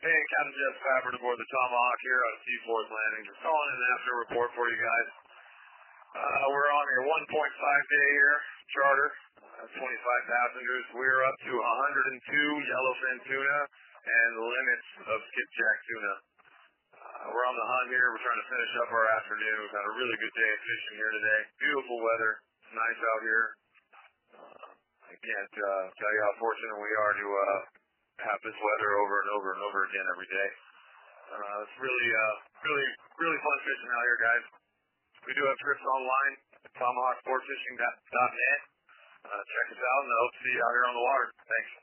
Hey, Captain Jeff Fabbert aboard the Tomahawk here on Seaforth Landing. Just calling in after a report for you guys. We're on your 1.5-day here charter, 25 passengers. We're up to 102 yellowfin tuna and limits of skipjack tuna. We're on the hunt here. We're trying to finish up our afternoon. We've had a really good day of fishing here today. Beautiful weather. It's nice out here. I can't tell you how fortunate we are to have this weather over and over and over again every day. It's really fun fishing out here, guys. We do have trips online at tomahawksportfishing.net. Check us out, and I hope to see you out here on the water. Thanks.